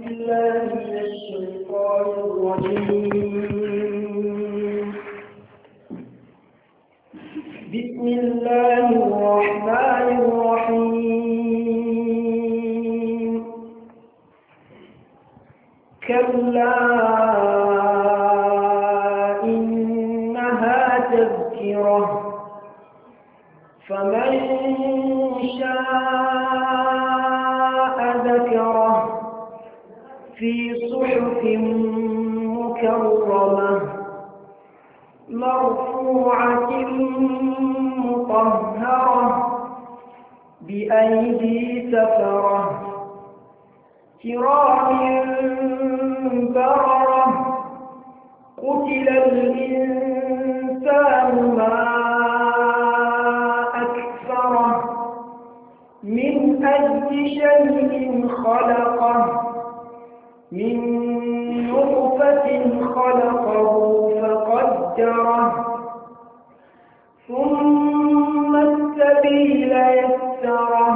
بالله من الشيطان الرجيم. بسم الله الرحمن الرحيم. كلا إنها تذكرة فمن شاء ذكره في صحف مكرمة مرفوعة مطهرة بأيدي سفرة كرام بررة قتل الإنسان ما أكفره من أي شيء خلقه من نطفة خلقه فقدره ثم السبيل يسره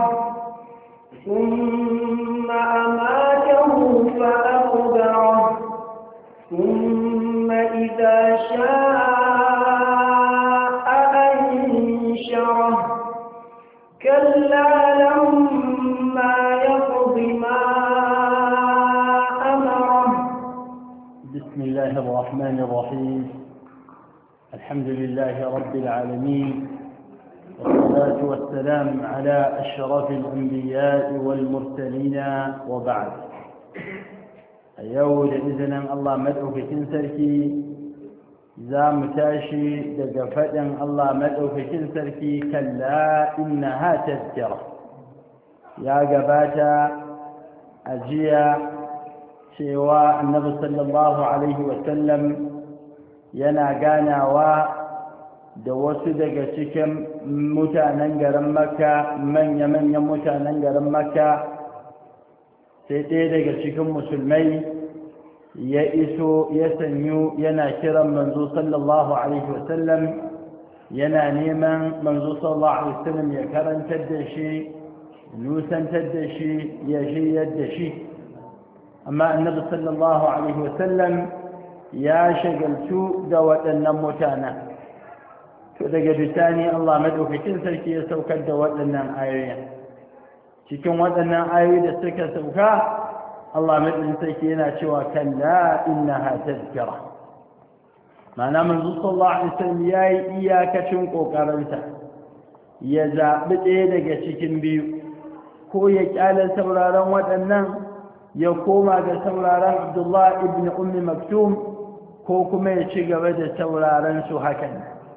ثم أماته فأقبره ثم إذا شاء أنشره كلا لما يقض ما أمره. بسم الله الرحمن الرحيم. الحمد لله رب العالمين والصلاة والسلام على أشرف الأنبياء والمرسلين وبعد. يود إذن الله مدعو في كنسركي زام تاشي دقفة الله مدعو في كنسركي كلا إنها تذكرة يا قباتا أجيا شيوا النبي صلى الله عليه وسلم ينا قاناوا da wasu daga cikin mutanen garin makka manya-manyan mutanen garin makka sai ɗaya daga cikin musulmai ya iso ya sanyu yana kiran manzo sallallahu alaihi wasallam yana neman manzo sallallahu alaihi wasallam ya karantar da shi nusantar da shi ya shiryar da shi amma annabi sallallahu alaihi wasallam ya shagaltu da waɗannan mutanen to daga bisani Allah madaukakin sarki ya saukar da waɗannan ayoyin cikin waɗannan ayoyi da suka sauka Allah madaukakin sarki yana cewa kalla innaha tadhkira ma'ana manzo sallallahu alaihi wasallam yayi iyakacin kokarinsa ya zabi ɗaya daga cikin biyu ko ya kyale sauraron waɗannan ya koma ga sauraron Abdullah ibn Ummi Maktum ko kuma ya ci gaba da sauraron su hakan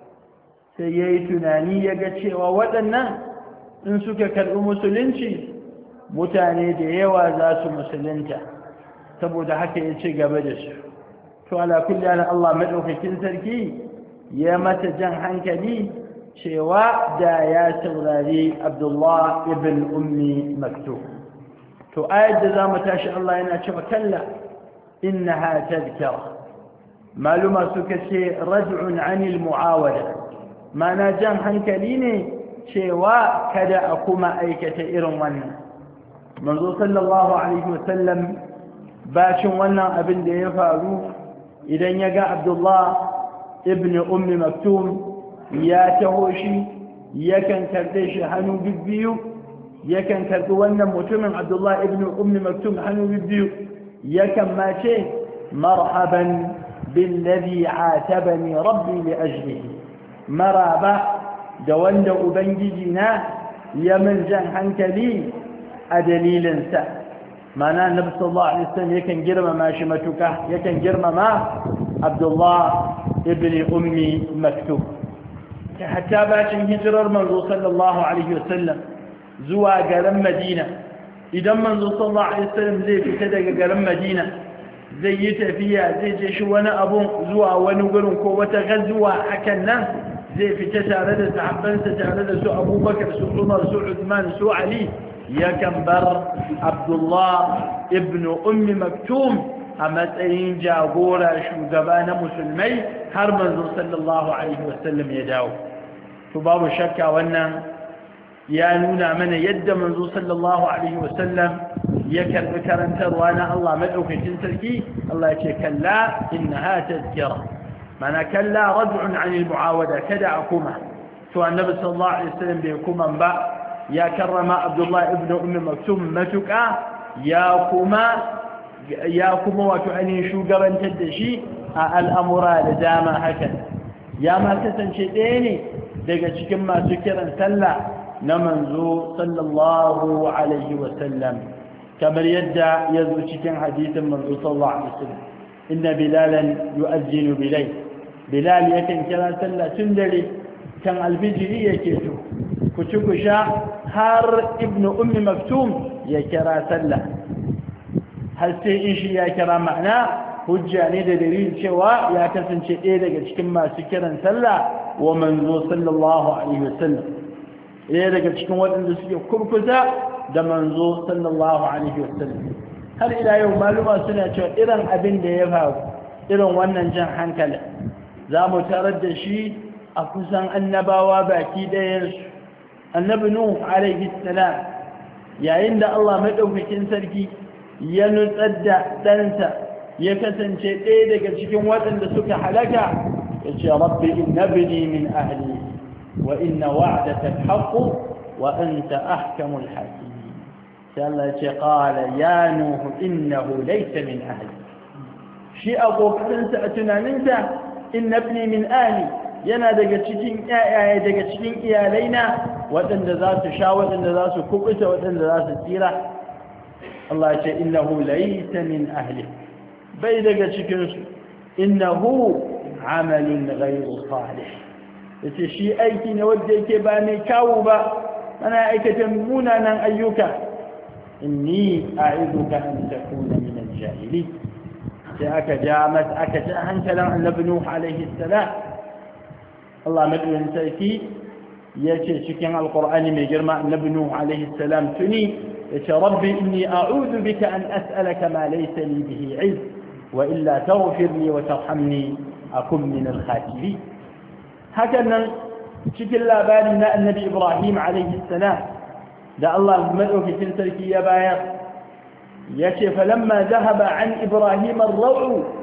sai ya yi tunani ya ga cewa waɗannan in suka karɓi musulunci mutane da yawa za su musulunta saboda haka ya ci gaba da su to ala kulli ala Allah madaukakin sarki ya mata jan hankali cewa da ya saurari Abdullah ibn Ummi Maktum to ayat da zamu tashi Allah yana cewa kalla innaha tadhkara maluma suka ce raj'un 'anil mu'awada mana jan hankali ne cewa kada a kuma aikata irin wannan manzo sallallahu alaihi wasallam bacin wannan abin da ya faru idan ya ga Abdullah ibn Ummi Maktum ya taho shi yakan karɓe shi hannu bibbiyu yakan karɓi wannan mutumin Abdullah ibn Ummi Maktum hannu bibbiyu yakan ma ce marhaban billadhi atabani rabbi li ajlihi maraba da wanda ubangiji na ya min jan hankali a dalilinsa mana annabi sallallahu alaihi wasallam yakan girmama shi matuka yakan girmama Abdullah ibn Ummi Maktum hatta bacin hijirar manzo sallallahu alaihi wasallam zuwa garin Madina idan manzo sallallahu alaihi wasallam zai fita daga garin Madina zai yi tafiya zai je shi wani abun zuwa wani gurin ko wata gazuwa hakan nan zai fita tare da sahabbansa tare da su Abubakar su Umar su Uthman su Ali yakan bar Abdullah ibn Ummi Maktum a matsayin jagora shugaba na musulmai har manzo sallallahu alaihi wasallam ya dawo to babu shakka wannan ya nuna mana yadda manzo sallallahu alaihi wasallam ya karbi karantarwa na Allah madaukakin sarki Allah ya ce kalla innaha tazkira mana kalla rad'un 'anil mu'awada kada akuma to annabi sallallahu alaihi wasallam bai kuma ba ya karrama Abdullah ibn Umm Maktum matuka ya kuma wato ainihin shugabantar da shi a al'amura da dama hakan ya ma kasance ɗaya ne daga cikin masu kiran sallah na manzo sallallahu alaihi wasallam kamar yadda ya zo cikin hadisin manzo sallallahu alaihi wasallam inna bilalan yu'azzinu bilay bilal yakan kira sallah tun dare kan alfijiri yake to ku ci ku sha har ibnu ummi maktum ya kira sallah har sai in shi ya kira ma'ana hujja ne da dalilin cewa ya kasance ɗaya daga cikin masu kiran sallah wa manzo sallallahu alaihi wasallam ɗaya daga cikin waɗanda suke kurkusa da manzo sallallahu alaihi wasallam har ila yau maluma suna cewa irin abin da ya faru irin wannan jan hankali za mu tarar da shi a kusan annabawa baki ɗayansu annabi nuh alaihi salam yayin da Allah madaukakin sarki ya nutsar da ɗansa ya kasance ɗaya daga cikin waɗanda suka halaka ya ce rabbi innabni min ahli wa inna wa'daka al-haqq wa anta ahkamul hakimin sai Allah ya ce qala ya nuh innahu laysa min ahli shi a kokarinsa a tunaninsa innabni min ahli yana daga cikin ƴaƴaye daga cikin iyalaina waɗanda za su sha waɗanda za su kubuta waɗanda za su tsira Allah ya ce innahu laysa min ahli bai daga cikinsu innahu amalun ghayru salih yace shi aiki ne wanda yake ba mai kawo ba ana aikata munanan ayyuka inni a'iduka an takuna min al-jahili sai aka ja hankalin annabi nuh alaihi salam Allah madaukakin sarki yace cikin alqur'ani mai girma annabi nuh alaihi salam tuni yace rabbi inni a'udhu bika an as'alaka ma laysa li bihi 'ilm وإلا تغفر لي وترحمني أكن من الخاسرين هكذا شكل لابالنا النبي إبراهيم عليه السلام ده الله مدعو في تلك يا باير يشي فلما ذهب عن إبراهيم الروع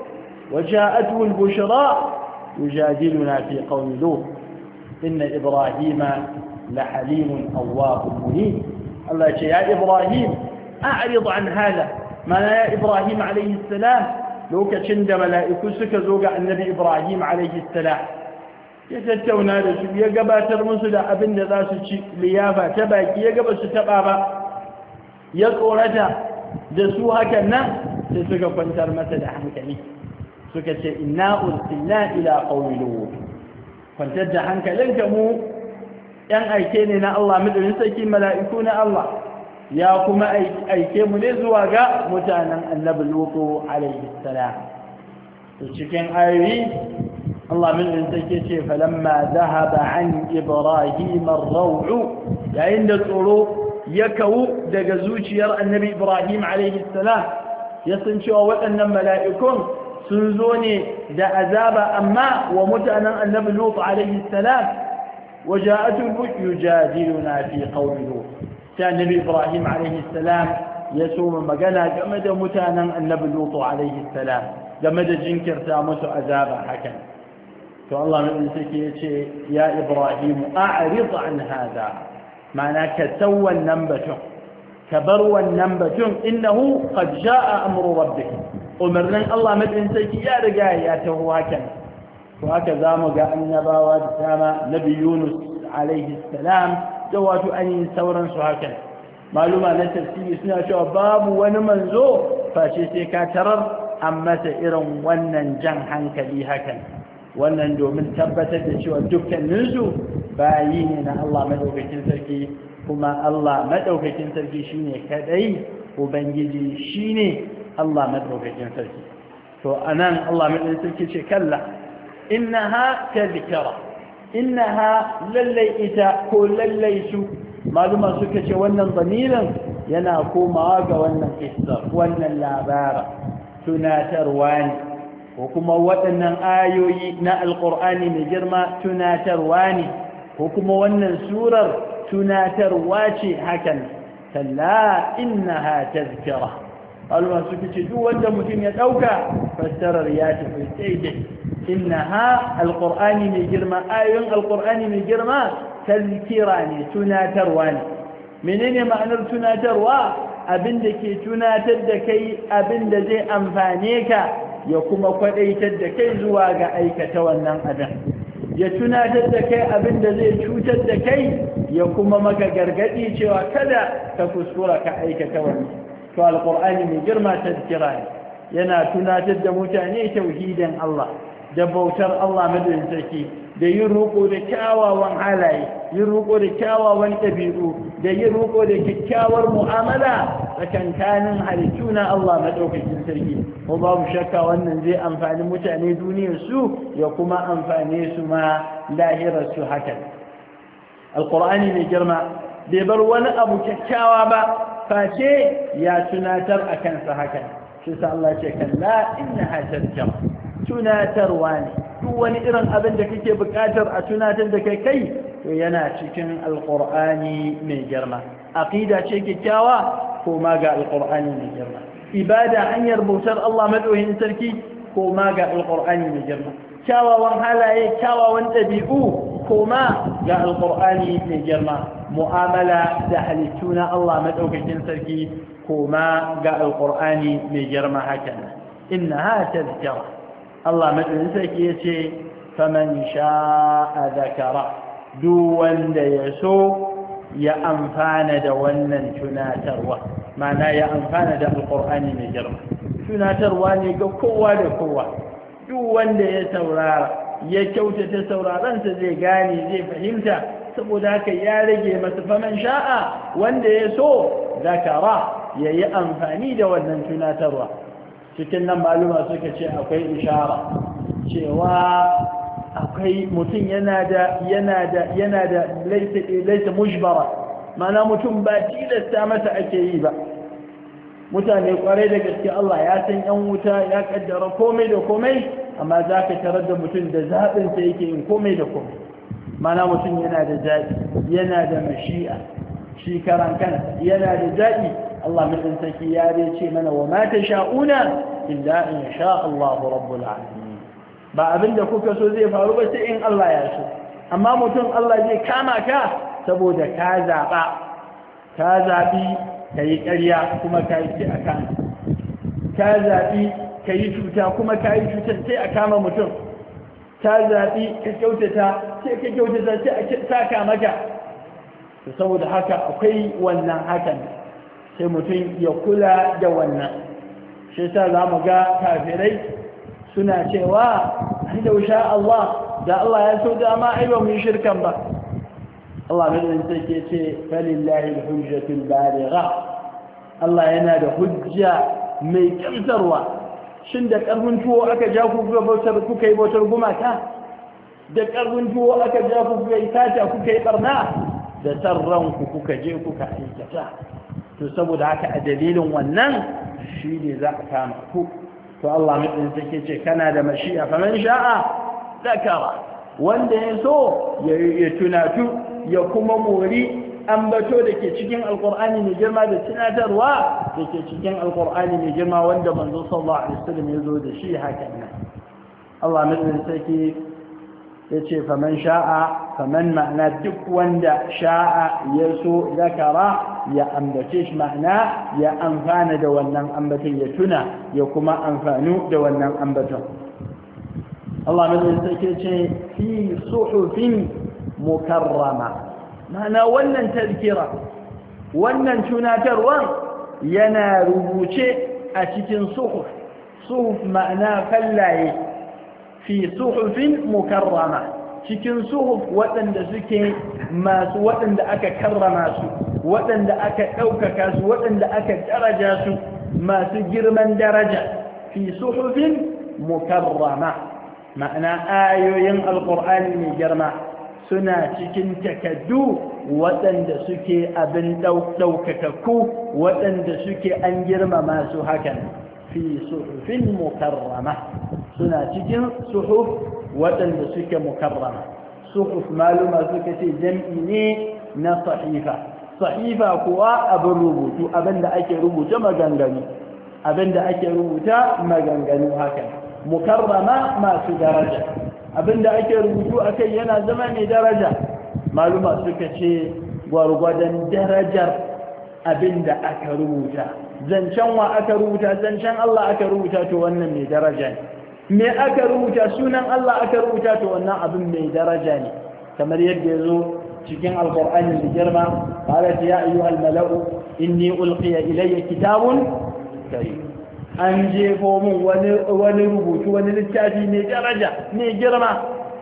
وجاءته البشرى يجادلنا في قوم لوط إن إبراهيم لحليم أواب منيب الله يشي يا إبراهيم أعرض عن هذا ما يا إبراهيم عليه السلام lokacin da mala'iku suka zo ga annabi Ibrahim alaihissalam ya tattauna da su ya gabatar musu da abin da za su ci liyafa ta baki ya gaba su taba ba ya tsorata da su hakan nan sai suka kwantar masa da hankali suka ce inna ursilna ila qaumi lut kwantar da hankalinka mu yan aike ne na Allah madaukakin sarki mala'iku na Allah ya kuma aike mu ne zuwa ga mutanen annabi lutu alaihi salam to cikin ayoyi Allah min take ce falamma dhahaba an ibrahim ar-raw yayin da tsoro ya kawu daga zuciyar annabi ibrahim alaihi salam ya san cewa waɗannan mala'ikun sun zo ne da azaba amma wa mutanen annabi lutu alaihi salam waja'atu yujadiluna fi qawmi lut sai annabi ibrahim alaihi salam ya soma magana game da mutanen annabi lutu alaihi salam game da jinkirta musu azaba hakan to Allah mai sake yace ya ibrahim a'rid an hada ma'ana ka wannan batun ka bar wannan batun innahu qad jaa amru rabbik umarnin Allah mai sake ya riga ya taho hakan to haka zamu ga annabawa da dama nabi yunus alaihi salam da wato ainihin sauransu hakan maluma na tafsiri suna cewa babu wani manzo face sai ka tarar an masa irin wannan jan hankali hakan wannan domin tabbatar da cewa dukkaninsu bayi ne na Allah madaukakin sarki kuma Allah madaukakin sarki shine kadai ubangiji shine Allah madaukakin sarki to anan Allah madaukakin sarki ce kalla innaha tadhkara innaha lallai ita ko lallai su maluma suka ce wannan zamirin yana komawa ga wannan kissa wannan labara tunatarwa ne ko kuma waɗannan ayoyi na alƙur'ani mai girma tunatarwa ne ko kuma wannan surar tunatarwa ce hakan kalla innaha tazkira alwa suka ce duk wanda mutum ya dauka fassarar ya tafi daidai innaha alqur'ani mai girma ayoyin alqur'ani mai girma tazkira ne tunatarwa ne menene ma'anar tunatarwa abinda ke tunatar da kai abinda zai amfane ka ya kuma kwadaitar da kai zuwa ga aikata wannan abin ya tunatar da kai abinda zai cutar da kai ya kuma maka gargadi cewa kada ka kuskura ka aikata wannan to alqur'ani mai girma tazkira ne yana tunatar da mutane tauhidin Allah da bautar Allah madaukakin sarki da yin roƙo da kyawawan halaye yin roƙo da kyawawan ɗabi'u da yin roƙo da kyakkyawar mu'amala tsakankanin halittu na Allah madaukakin sarki ko babu shakka wannan zai amfani mutane duniyar su ya kuma amfane su ma lahirar su haka alqur'ani mai girma bai bar wani abu kyakkyawa ba face ya tunatar akan sa haka shi sa Allah ce kalla innaha tazkira tunatarwa ne duk wani irin abin da kake buƙatar a tunatar da kai to yana cikin alqur'ani mai girma aqida ce kyakkyawa ko ma ga alqur'ani mai girma ibada hanyar bautar Allah madaukakin sarki ko ma ga alqur'ani mai girma kyawawan halaye kyawawan ɗabi'u ko ma ga alqur'ani mai girma mu'amala da halittu na Allah madaukakin sarki ko ma ga alqur'ani mai girma hakan innaha tazkira Allah madaukakin sarki yace faman sha'a dhakara duk wanda ya so ya amfana da wannan tunatarwa ma'ana ya amfana da alqur'ani mai girma tunatarwa ne ga kowa da kowa duk wanda ya saurara ya kyautata sauraronsa zai gane zai fahimta saboda haka ya rage masa faman sha'a wanda ya so zakara yayi amfani da wannan tunatarwa cikin nan maluma suka ce akwai ishara cewa akwai mutum yana da laisa mujbara mana mutum ba tilasta masa ake yi ba mutane kwarai da gaske Allah ya san yan wuta ya kaddara komai da komai amma za ka tarar da mutum da zaɓinsa yake yin komai da komai mana mutum yana da zaɓi yana da mashi'a shi karan kansa yana da zaɓi Allah mutum saki ya ce mana wa ma tasha'una illa in sha Allah rabbul alamin ba abinda kuka so zai faru ba sai in Allah ya so amma mutum Allah zai kama ka saboda ka zaɓi ka yi ƙarya kuma ka yi a kan ka zaɓi ka yi cuta kuma ka yi cutar sai a kama mutum ka zaɓi ka kyautata sai a saka maka saboda haka akwai wannan hakan sai mutum ya kula da wannan shi sa za mu ga kafirai suna cewa da sha Allah da Allah ya so dama ai ba mu yi shirkan ba Allah mai take ce falillahi alhujjatul baligha Allah yana da hujja mai kamsarwa shin da karfin tuwo aka ja ku kuka yi bautar gumaka da karfin tuwo aka ja ku kuka yi tata kuka yi barna da sarran ku kuka je kuka aikata to saboda haka a dalilin wannan shi ne za a kama ku to Allah mai take ce kana da mashi'a faman sha'a zakara wanda ya so ya tunatu ya kuma mori ambato da ke cikin alkur'ani mai girma da tunatarwa da ke cikin alkur'ani mai girma wanda manzo sallallahu alaihi wasallam ya zo da shi hakan nan Allah mai sarki yace faman sha'a faman ma'ana duk wanda sha'a ya so zakara ya ambace shi ma'ana ya amfana da wannan ambaton ya tuna ya kuma amfanu da wannan ambaton Allah mai sarki ce fi suhufin mukarrama ma'ana wannan tazkira wannan tunatarwan yana rubuce a cikin suhuf ma'ana fallaye fi suhufin mukarrama cikin suhuf waɗanda suke masu waɗanda aka karrama su waɗanda aka ɗaukaka su waɗanda aka daraja su masu girman daraja fi suhufin mukarrama ma'ana ayoyin alƙur'ani mai girma suna cikin takaddu waɗanda suke abin ɗaukakakku waɗanda suke an girmama su hakan fi suhufin mukarrama suna cikin suhuf waɗanda suke mukarrama suhuf maluma suka ce jam'i ne na sahifa sahifa kuwa abin rubutu abinda ake rubuta maganganu haka mukarrama masu daraja abinda ake rubutu akai yana zama mai daraja maluma suka ce gwargwadon darajar abinda aka rubuta zancen wa aka rubuta zancen Allah aka rubuta to wannan mai daraja ne me aka rubuta sunan Allah aka rubuta to wannan abin mai daraja ne kamar yadda yazo cikin alqur'ani da girma qalat ya ayyuhal mala'u inni ulqiya ilayya kitabun karim an jefo mun wani rubutu wani littafi mai daraja mai girma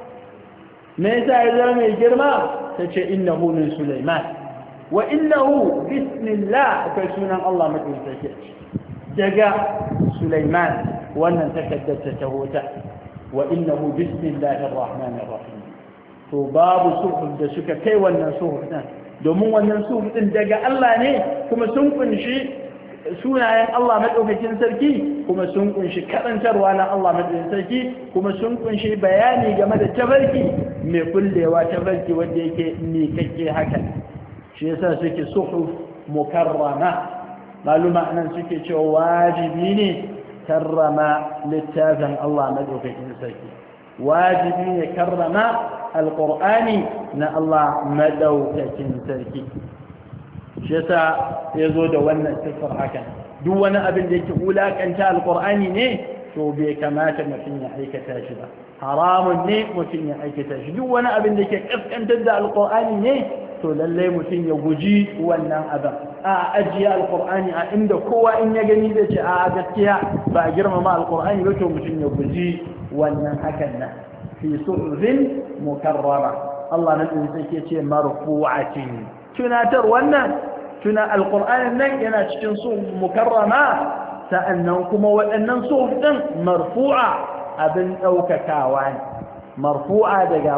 me yasa ya zama mai girma tace innahu min sulaiman wa innahu bismillah akwai sunan Allah madaukakin daga sulaiman wannan takaddar ta hota wa innahu bismillahir rahmanir rahim to babu suhuf da suka kai wannan suhuf din domin wannan suhuf din daga Allah ne kuma sun kunshi sunayen Allah madaukakin sarki kuma sun kunshi karantarwa na Allah madaukakin sarki kuma sun kunshi bayani game da tabarki mai kullewa tabarki wanda yake mikakke haka shi yasa suke suhuf mukarrama maluma nan suke cewa wajibi ne karrama littafin Allah madaukakin sarki wajibi ne karrama alqur'ani na Allah madaukakin sarki shi yasa yazo da wannan sifar hakan duk wani abin da yake wulakanta alqur'ani ne to bai kamata mutum ya aikata shi ba haramun ne mutum ya aikata shi duk wani abin da yake kaskantar da alqur'ani ne to lalle mutum ya guji wannan abin a ajiye alqur'ani a inda kowa in ya gani zai ce a gaskiya ba a girmama alqur'ani ba to mutum ya guji wannan hakan nan fi suhufin mukarrama Allah na din sai ke ce marfu'atin tunatar wannan tuna alqur'anin nan yana cikin suhuf mukarrama sa'annan kuma waɗannan suhuf din marfu'a abin daukakawa ne marfu'a daga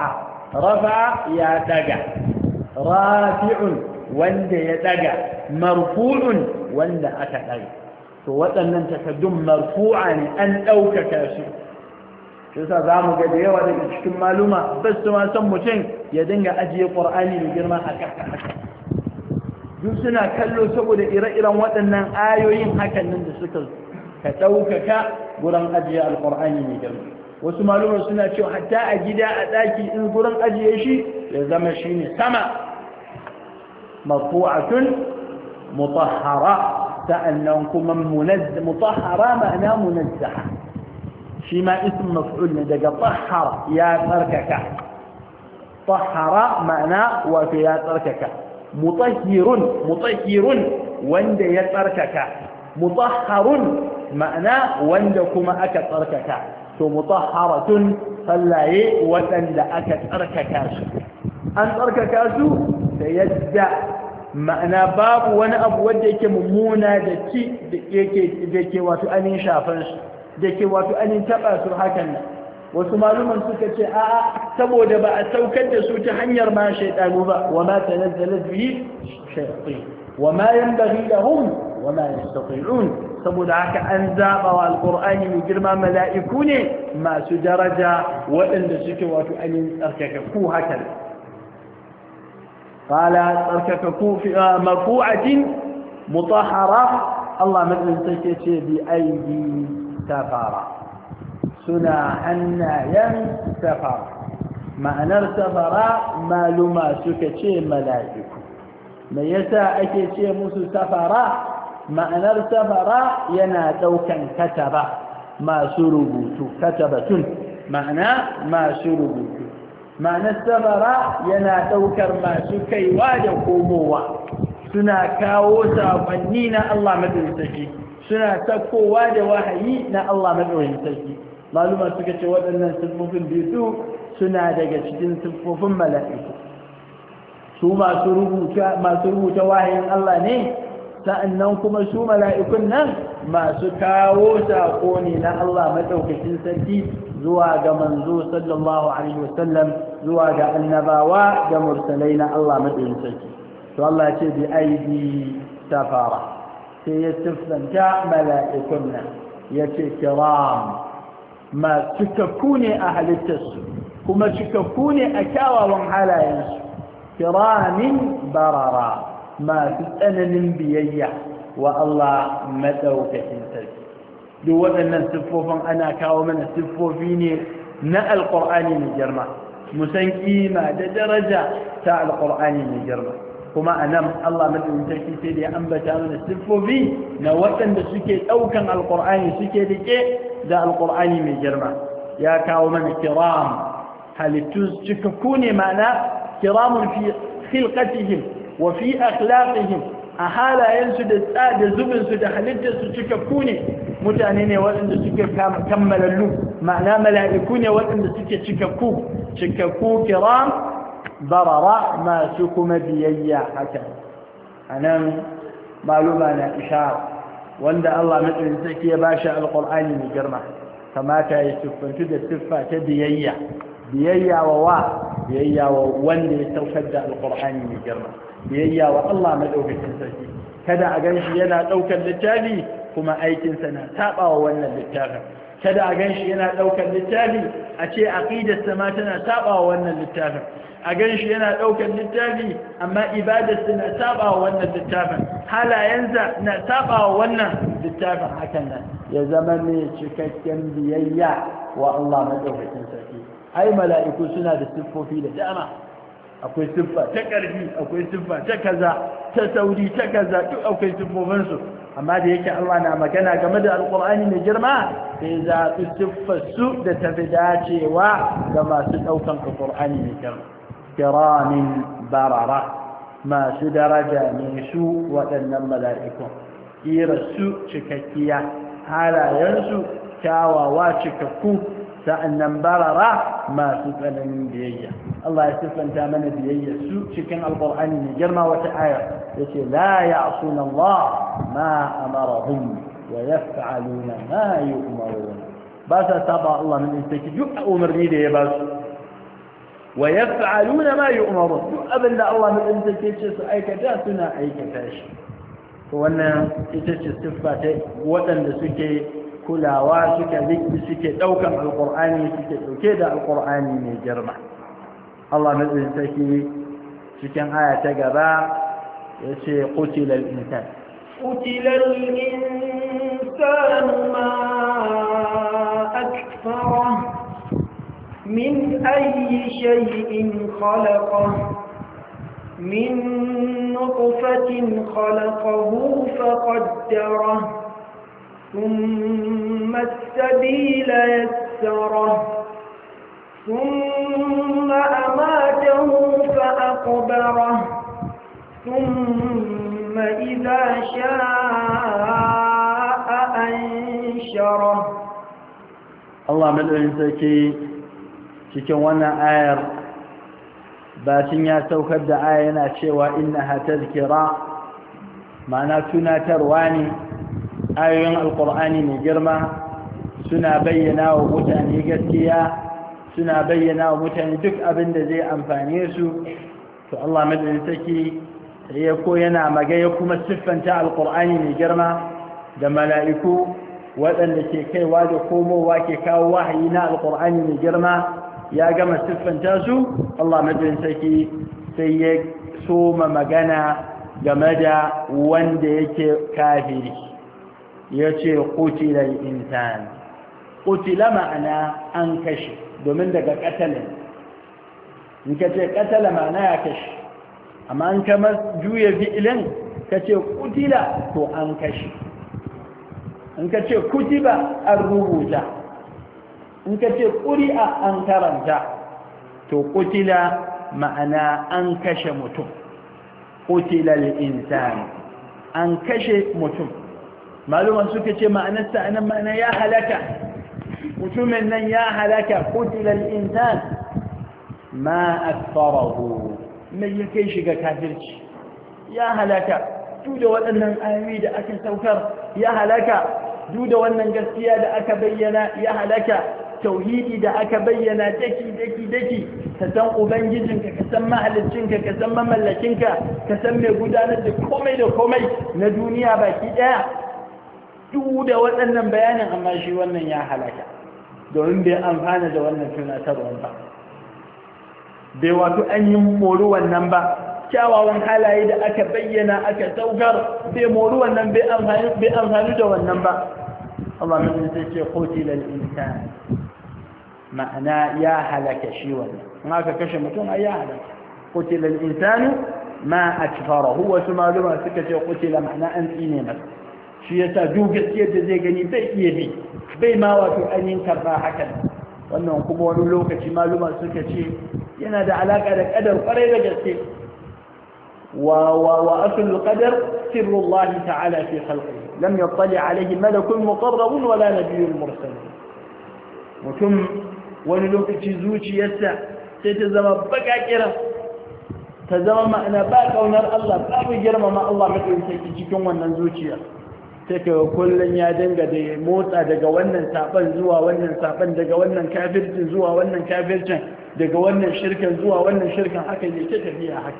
rafa'a ya daga rafi'un wanda ya daga marfu'un wanda aka daga to waɗannan takaddun marfu'a ne an daukaka su yasa zamu ga da yawa daga cikin maluma bas ma san mutum ya dinga ajiye qur'ani da girma haka duk suna kallo saboda ire-iren waɗannan ayoyin hakan nan da suka ka daukaka gurin ajiye alqur'ani mai girma wasu maluman suna cewa hatta a gida a daki in gurin ajiye shi ya zama shine sama marfu'atun mutahhara sa'annan kuma mutahhara ma'ana munazzaha shi ma ism maf'ul ne daga tahhara ya tsarkaka tahhara ma'ana wato ya tsarkaka mutahhirun wanda ya tsarkaka mutahharun ma'ana wanda kuma aka tsarkaka to mutahharatun sallaye waɗanda aka tsarkaka su an tsarkaka su da yadda ma'ana babu wani abu wanda yake mummuna da ci da ke wato anin shafan su da ke wato anin taba su hakan nan wasu maluman suka ce a'a saboda ba a saukar da su ta hanyar ma shaydanu ba wa ma tanazzalat bihi shayatin wa ma yanbaghi lahum wa ma yastati'un saboda haka an zaba wa alqur'ani mai girma mala'iku ne masu daraja waɗanda suke wato anin tsarkakakku hakan qala tsarkakakku fi marfu'atin mutahhara Allah madin take ce bi aidi safara suna hannayen safara ma'anar safara maluma suka ce mala'iku me yasa ake ce musu safara ma'anar safara yana daukan kataba masu rubutu katabatun ma'ana masu rubutu ma'anar safara yana daukar masu kaiwa da komowa suna kawo sakonni na Allah madaukakin suna sakowa da wahayi na Allah madaukakin sarki maluma suka ce waɗannan siffofin biyu suna daga cikin siffofin mala'iku su masu rubuta wahayin Allah ne sa'annan kuma su mala'ikun nan masu kawo saƙo ne na Allah madaukakin sarki zuwa ga manzo sallallahu alaihi wasallam zuwa ga annabawa da mursalai na Allah madaukakin sarki to Allah ce bi aidi safara sai ya siffanta mala'ikun nan ya ce kiram ma cikakku ne a halittarsu kuma cikakku ne a kyawawan halayensu kiramin barara masu tsananin biyayya wa Allah madaukakin sarki. duk waɗannan siffofin ana kawo mana siffofi ne na alƙur'ani mai girma musan kima da daraja ta alƙur'ani mai girma kuma a nan Allah madaukakin sarki sai da ya ambata mana siffofi na waɗanda suke ɗaukan alƙur'ani suke riƙe da alƙur'ani mai girma ya kawo mana kiram halittu cikakku ne ma'ana kiramun fi khilqatihim wa fi akhlaqihim a halayensu da zubinsu da halittarsu cikakku ne mutane ne waɗanda suke kammalallu ma'ana mala'iku ne waɗanda suke cikakku kiram barara masu kuma biyayya haka a nan maluma na ishara wanda Allah matsayin sarki ya ba shi alƙur'ani mai girma kamata ya siffantu da siffa ta biyayya wa wanda ya saukar da alƙur'ani mai girma biyayya wa Allah madaukakin sarki kada a ganshi yana daukar littafi kuma aikinsa na tabawa wannan littafin kada a ganshi yana daukar littafi a ce aqidarsa ma tana tabawa wannan littafin a ganshi yana daukar littafi amma ibadarsa na tabawa wannan littafin halayensa na tabawa wannan littafin hakan nan ya zama mai cikakken biyayya wa Allah madaukakin sarki ai mala'iku suna da siffofi da dama akwai siffa ta ƙarfi akwai siffa ta kaza ta sauri ta kaza duk akwai siffofinsu amma da yake Allah na magana game da alƙur'ani mai girma sai zaɓi siffarsu da tafi dacewa ga masu ɗaukan alƙur'ani mai girma kiramin barara masu daraja ne su waɗannan mala'ikun ƙirarsu cikakkiya halayensu kyawawa cikakku sa'annan barara masu tsananin biyayya Allah ya siffanta mana biyayya su cikin alƙur'ani mai girma wata aya yace la ya'suna Allah ma amarahum wa yaf'aluna ma yu'marun ba sa saba Allah min take duk umarni da ya ba su wa yaf'aluna ma yu'marun duk abinda Allah min take ce su aikata suna aikata shi to wannan ita ce siffa ta waɗanda suke kulawa suke ɗaukan alƙur'ani suke ɗauke da alƙur'ani mai girma Allah mazin take cikin aya ta gaba ya ce ƙutilal insan ma akfara min ayyi shay'in khalaqa min nutfatin khalaqahu faqaddara ثم السبيل يسره ثم أماته فأقبره ثم إذا شاء أنشره الله ملعون سيكي cikin wannan ayar bacin ya saukar da aya yana cewa innaha tazkira ma'ana tunatarwa ne ayoyin alkur'ani mai girma suna bayyana wa mutane gaskiya suna bayyana wa mutane duk abin da zai amfane su to Allah madalin saki ya ko yana magaya kuma siffanta alkur'ani mai girma da mala'iku waɗanda ke kaiwa da komowa ke kawo wahayi na alkur'ani mai girma ya gama siffanta su Allah madalin saki sai ya soma magana game da wanda yake kafiri ya ce ƙutilar insan ƙutila ma'ana an kashe domin daga ƙatalin in ka ce ƙatala ma'ana ya kashe amma an kama juya fi'ilin ka ce ƙutila to an kashe in ka ce kutiba an rubuta in ka ce ƙuri'a an karanta to ƙutila ma'ana an kashe mutum ƙutilar insan an kashe mutum maluman suka ce ma'anarsa anan ma'ana ya halaka mutumin nan ya halaka qutilal insan ma akfarahu mai yake shiga kafirci ya halaka duk da waɗannan ayoyi da aka saukar ya halaka duk da wannan gaskiya da aka bayyana ya halaka tauhidi da aka bayyana daki ka san ubangijinka ka san mahaliccinka ka san mamallakinka ka san mai gudanar da komai na duniya baki ɗaya duk da waɗannan bayanin amma shi wannan ya halaka domin bai amfana da wannan tunatarwar ba bai wato an yi mori wannan ba kyawawan halaye da aka bayyana aka saukar bai mori wannan bai amfani da wannan ba Allah mai sai ce qutila al-insan ma'ana ya halaka shi wannan in aka kashe mutum ai ya halaka qutila al-insanu ma akfarahu wa maluma suka ce qutila ma'ana an tsine masa shi yasa duk gaskiyar da zai gani bai iya bi bai ma wato ainihin karba hakan wannan kuma wani lokaci maluma suka ce yana da alaka da kadar kwarai da gaske wa aslul qadar sirru Allah ta'ala fi khalqihi lam yattali alayhi malakun muqarrabun wala nabiyyun mursal mutum wani lokaci zuciyarsa sai ta zama bakakiran ta zama ma'ana ba kaunar Allah babu girmama Allah madaukakin cikin wannan zuciya sai ka kullun ya dinga da motsa daga wannan saban zuwa wannan saban daga wannan kafircin zuwa wannan kafircin daga wannan shirkan zuwa wannan shirkan haka ne ta tafiya haka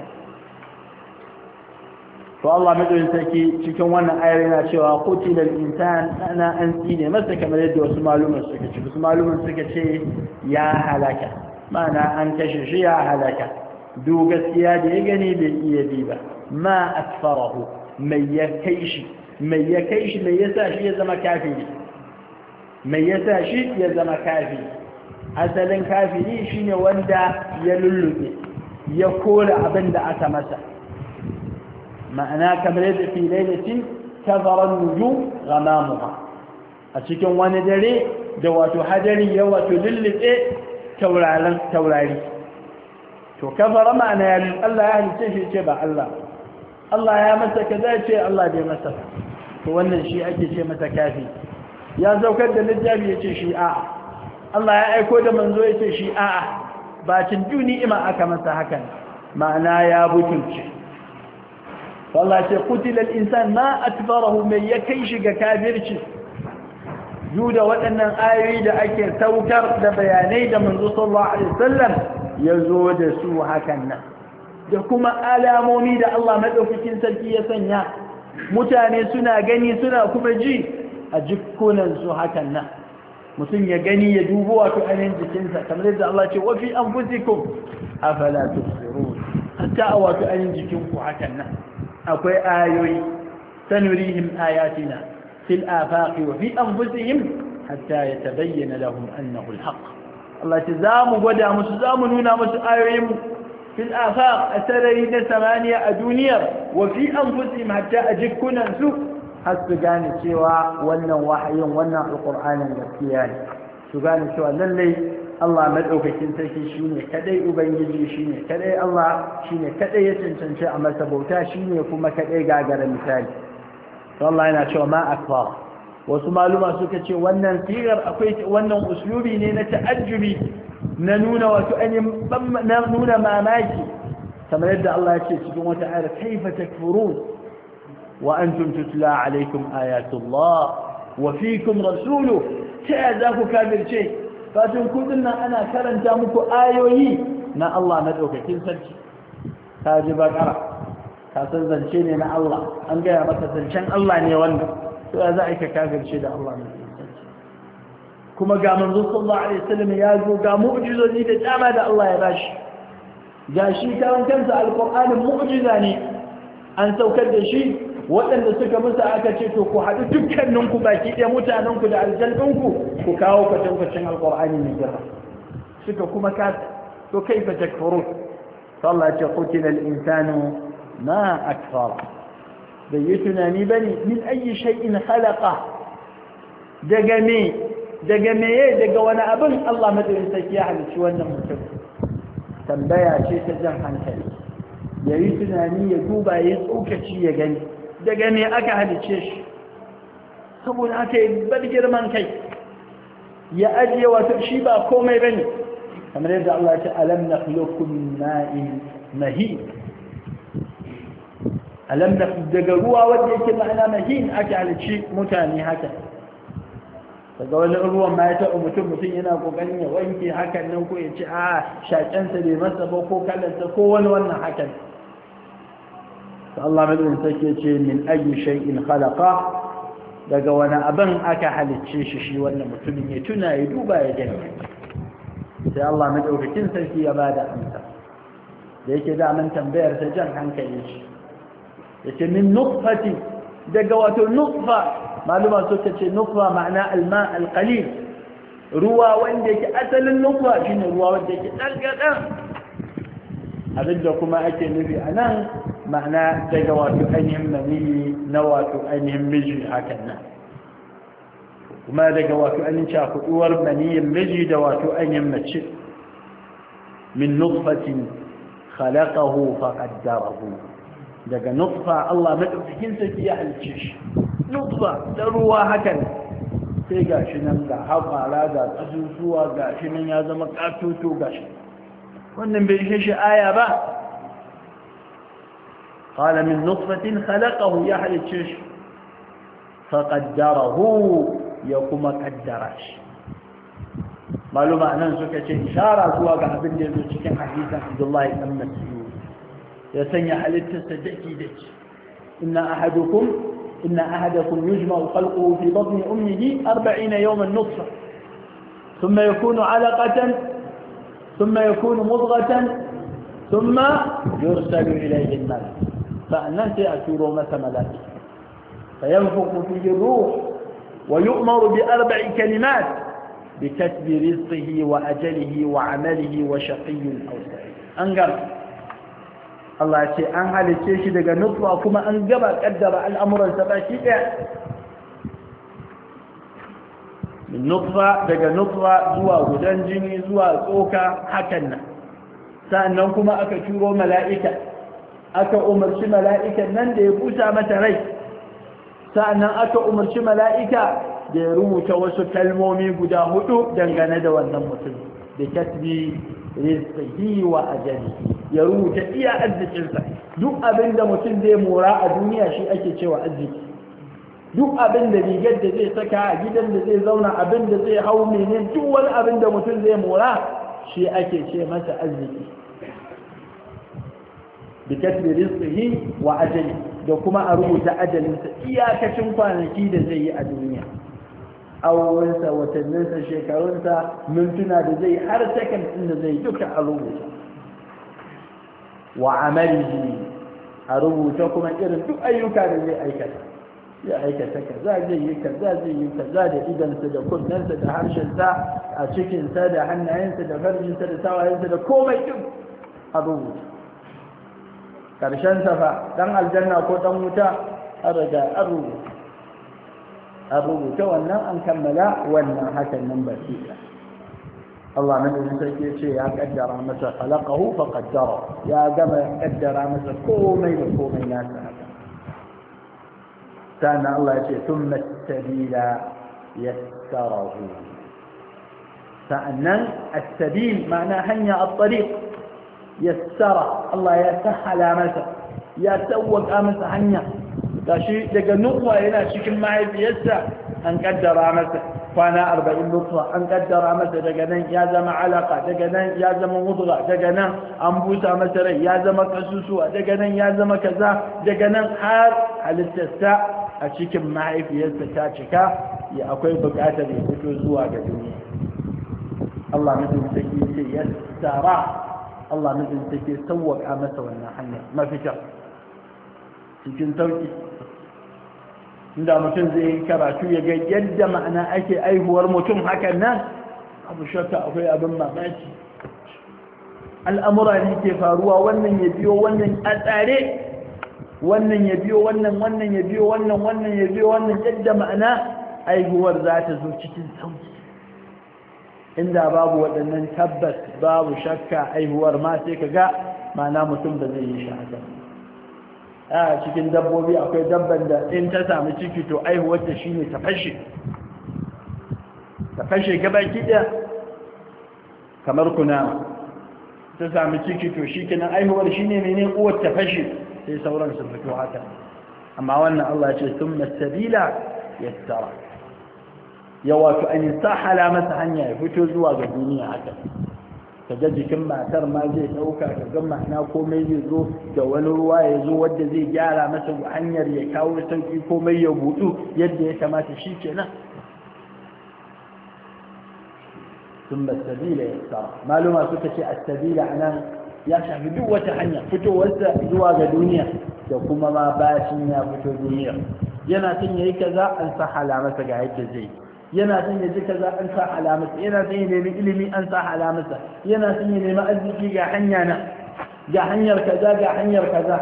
to Allah madaukakin cikin wannan ayar yana cewa qutila al-insan ana an tsine masa kamar yadda wasu maluman suka ce wasu maluman suka ce ya halaka ma'ana an kashe shi ya halaka duk gaskiya da ya gani bai iya bi ba ma asfarahu mai ya kai shi mai yasa shi ya zama kafiri mai yasa shi ya zama kafiri asalin kafiri shine wanda ya lullube ya kora abin da aka masa ma'ana kamar yadda fi lailatin tazaran nujum ghamamuha a cikin wani dare da wato hadari ya wato lullube taurari to kafara ma'ana ya Allah ya halice shi ce ba Allah ya masa kaza ce Allah bai masa to wannan shi ake ce masa kafi ya zaukar da littafi ya ce shi a'a Allah ya aiko da manzo ya ce shi a'a bacin ni'ima aka masa hakan ma'ana ya butulce Allah ce qutila al-insan ma atfarahu mai ya kai shi ga kafirci da waɗannan ayoyi da ake saukar da bayanai da manzo sallallahu alaihi wasallam ya zo da su hakan nan da kuma alamomi da Allah madaukakin sarki ya sanya mutane suna gani suna kuma ji a jikunan su hakan nan mutum ya gani ya dubo wato ainihin jikinsa kamar yadda Allah ce wa fi anfusikum afala tubsirun hatta a wato ainihin jikinku hakan nan akwai ayoyi sanurihim ayatina fil afaqi wa fi anfusihim hatta yatabayyana lahum annahu alhaq Allah ce zamu gwada musu zamu nuna musu ayoyin fil afaq asarari na samaniya a duniyar wa fi anfusihim hatta ajikunan su har su gane cewa wannan wahayin wannan alqur'anin gaskiya ne su gane cewa lallai Allah madaukakin sarki shine kadai ubangiji shine kadai Allah shine kadai ya cancanci a masa bauta shine kuma kadai gagara misali Allah yana cewa ma akbar wasu maluma suka ce wannan sigar akwai wannan uslubi ne na ta'ajjubi na nuna wato na nuna mamaki kamar yadda Allah ya ce cikin wata ayar kaifa takfurun wa antum tutla alaikum ayatullah wa fiikum rasuluhu ta za ku kafirce fatin kudin nan ana karanta muku ayoyi na Allah na daukakin sarki ta ji bakara ka san zance ne na Allah an gaya maka zancen Allah ne wannan to ya za a ka kafirce da Allah ne kuma ga manzo sallallahu alaihi wasallam ya zo ga mu'jizozi da dama da Allah ya bashi ga shi karan kansa alqur'anin mu'jiza ne an saukar da shi waɗanda suka musa aka ce to ku haɗu dukkaninku baki ɗaya mutanenku da aljannunku ku kawo kwatankwacin alƙur'ani mai girma suka kuma kasa to kai fa takfuru sallah ce qutila al-insanu ma akfara bai yi tunani bane min ayi shay'in khalaqa daga daga wani abin Allah madaukakin sarki ya halicci wannan mutum tambaya ce ta jan hankali yayi tunani ya duba ya tsokaci ya gani daga me aka halice shi saboda aka yi bar girman kai ya ajiye wato shi ba komai bane kamar yadda Allah ya ce alam nakhluqukum min ma'in mahin alam daga ruwa wanda yake ma'ana mahin aka halici mutane haka daga wani ruwan ma ya taɓa mutum yana kokarin ya wanke hakan nan ko ya ce a shaƙensa bai masa ba ko kalansa ko wani wannan hakan Allah madaukakin sarki ce min ayi shay'in khalaqa daga wani abin aka halicce shi wannan mutumin ya tuna ya duba ya gani sai Allah madaukakin sarki ya bada amsa da yake da mun tambayar ta jan hankali shi yace min nutfati daga wato nutfa maluma suka ce nutfa ma'ana alma alqalil ruwa wanda yake asalin nutfa shine ruwa wanda yake dangadan abinda kuma ake nufi anan ma'ana daga wato ainihin maniyi na wato ainihin miji hakan nan kuma daga wato ainihin cakuduwar maniyin miji da wato ainihin mace min nutfatin khalaqahu faqaddarahu daga nutfa Allah madaukakin sarki ya halice shi nutfa da ruwa hakan sai gashi nan ga haƙara ga ƙasusuwa gashi nan ya zama ƙatoto gashi wannan bai ishe shi aya ba qala min nutfatin khalaqahu ya halice shi faqaddarahu ya kuma kaddara shi maluma nan suka ce ishara zuwa ga abin da yazo cikin hadisin Abdullah ibn Mas'ud ya sanya halittarsa daki inna ahadakum yujma'u khalquhu fi batni ummihi 40 yawman nutfa thumma yakunu 'alaqatan thumma yakunu mudghatan thumma yursalu ilayhi al-malak fa'annan sai aturo masa malaka fayanfukhu fihi ruh wa yu'maru bi 4 kalimat بكتب رزقه وأجله وعمله وشقي أو سعيد أنقر الله يقول أن هذا الشيء دقى نطفة كما أنقبل قدر الأمر السباشية من نطفة دقى نطفة زوا ودنجني زوا سوكا حكنا سأنكما أكتورو ملائكة أكا أمرش ملائكة نند يبوسى متري سأنا أكا أمرش ملائكة da ya rubuta wasu kalmomi guda 4 dangane da wannan mutum da kasbi rizqihi wa ajali ya rubuta iya arzikinsa duk abin da mutum zai mora a duniya shi ake cewa arziki duk abin da rigar da zai saka a gidan da zai zauna abin da zai hau menene duk wani abin da mutum zai mora shi ake ce masa arziki bi kasbi rizqihi wa ajali da kuma a rubuta ajalinsa iyakacin kwanaki da zai yi a duniya awowansa watanninsa shekarunsa mintuna da zai har sakan inda zai duka a rubuta wa amalihi a rubuta kuma irin duk ayyuka da zai aikata ya aikata kaza zai yi kaza zai yi kaza da idansa da kunnensa da harshensa a cikinsa da hannayensa da farjinsa da tawayensa da komai duk a rubuta karshen safa dan aljanna ko dan wuta a riga an rubuta an rubuta wannan an kammala wannan hakan nan ba shi Allah madaukakin sarki ya ce ya kaddara masa khalaqahu fa qaddara ya gama kaddara masa komai da komai nasa haka sannan Allah ya ce thumma as-sabila yassarahu sa'annan as-sabil ma'ana hanya at-tariq yassara Allah ya sahala masa ya tawwaka masa hanya gashi daga nutfa yana cikin mahaifiyarsa an kaddara masa kwana 40 nutfa an kaddara masa daga nan ya zama alaka daga nan ya zama mudgha daga nan an busa masa rai ya zama kasusuwa daga nan ya zama kaza daga nan har halittarsa a cikin mahaifiyarsa ta cika ya akwai bukatar ya fito zuwa ga duniya Allah mutum take ce yassara Allah mutum take sawwaka masa wannan hanya mafita cikin sauki inda mutum zai yi karatu ya ga yadda ma'ana ake aihuwar mutum hakan nan abu shakka akwai abin mamaki al'amura ne ke faruwa wannan ya biyo wannan a tsare wannan ya biyo wannan wannan ya biyo wannan wannan ya biyo wannan yadda ma'ana aihuwar za ta zo cikin sauki inda babu waɗannan tabbas babu shakka aihuwar ma sai ka ga ma'ana mutum ba zai yi shi haka a cikin dabbobi akwai dabban da in ta samu ciki to aihuwar ta shine ta fashe gabaki ɗaya kamar kunama ta samu ciki to shi kenan aihuwar shine mene uwar ta fashe sai sauran su fito haka amma wannan Allah ce thumma sabila yassara ya wato an sahala masa hanya ya fito zuwa ga duniya haka kaga jikin matar ma zai dauka kaga ma'ana komai zai zo da wani ruwa ya zo wanda zai gyara masa hanyar ya kawo sauki komai ya budu yadda ya kamata shi kenan ثم السبيل يسر معلومة سكتي السبيل عن ya shafi duk wata hanya fitowarsa zuwa ga duniya da kuma ma bashin ya fito duniya. Yana son yayi kaza an sahala masa ga yadda zai, yana son ya ji kaza an sahala masa, yana son ya nemi ilimi an sahala masa, yana son ya nemi arziki ga hanya na, ga hanyar kaza ga hanyar kaza,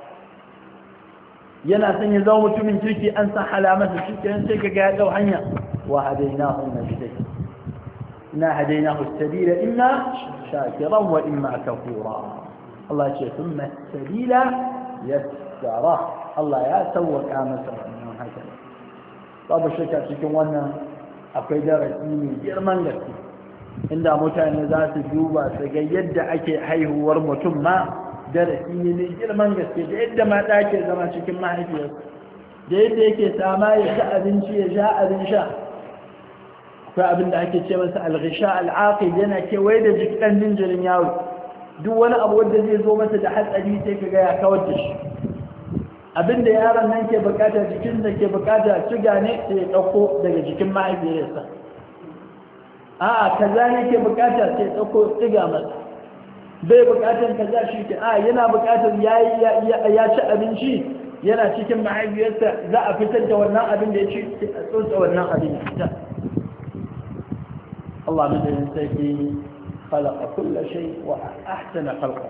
yana son ya zama mutumin kirki an sahala masa, shi kenan sai ka ga ya dau hanya. wa hadainahu najdain inna hadainahu as-sabila imma shakiran wa imma kafura. Allah ya ce thumma as-sabila yassara, Allah ya sawwaka masa wannan haka. Babu shakka cikin wannan akwai darasi mai girman gaske, inda mutane za su duba su ga yadda ake haihuwar mutum ma darasi ne mai girman gaske, da yadda mata ke zama cikin mahaifiyarsu, da yadda yake sama ya sha abinci ya sha abin sha. Akwai abin da ake ce masa al-ghisha al-aqil, yana kewaye da jikin jinjirin yaro. Duk wani abu wanda zai zo masa da hatsari sai ka ga ya kawar da shi. Abin da yaron nan ke bukata, jikin da ke bukata suga ne sai ya dauko daga jikin mahaifiyarsa. A'a kaza ne ke bukata sai ya dauko suga masa. Bai bukatar kaza shi ke yana bukatar ya ci abinci yana cikin mahaifiyarsa, za a fitar da wannan abin da ya ci sai a tsotsa wannan abin ya fita. Allah madalin sarki khalaqa kulla shay wa ahsana khalqa.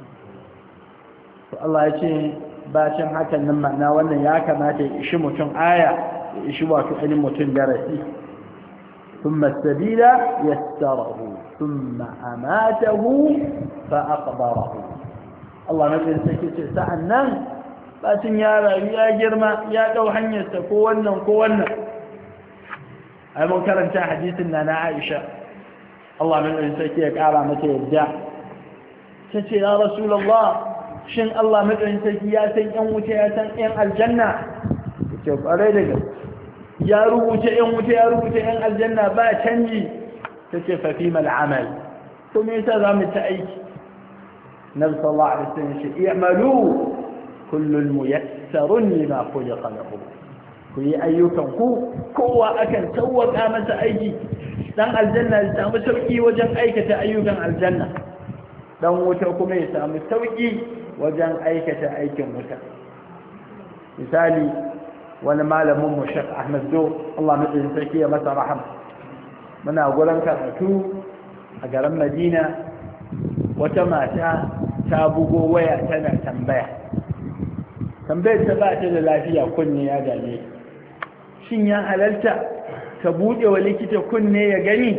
To Allah ya ce bacin hakan nan ma'ana wannan ya kamata ya ishi mutum aya, ya ishi wato ainihin mutum darasi. Thumma sabila yassarahu thumma amatahu fa aqbarahu. Allah madalin sarki ce sa'annan bacin ya rayu ya girma ya dau hanyarsa ko wannan ko wannan. Ai mun karanta hadisin na Aisha, Allah madalin sarki ya kara mata yadda, ta ce ya Rasulullah, shin Allah madaukakin sarki ya san ƴan wuta ya san ƴan aljanna? Ce kwarai da gaske, ya rubuta ƴan wuta ya rubuta ƴan aljanna ba canji. Ta ce fa fi mal amal, to me yasa za mu ta aiki? Nabi sallallahu alaihi wasallam ce i'malu kullun muyassarun lima khuliqa lahu. Ku yi ayyukan ku, kowa akan sauwaka masa aiki. Dan aljanna ya samu sauki wajen aikata ayyukan aljanna, dan wuta kuma ya samu sauki wajen aikata aikin wuta. Misali wani malamin mu Sheikh Ahmad Do, Allah madin sarki ya masa rahama, muna gurin karatu a garin Madina, wata mata ta bugo waya tana tambayar ta ba ta da lafiya, kunne ya dame, shin ya halalta ka buɗe wa likita kunne ya gani?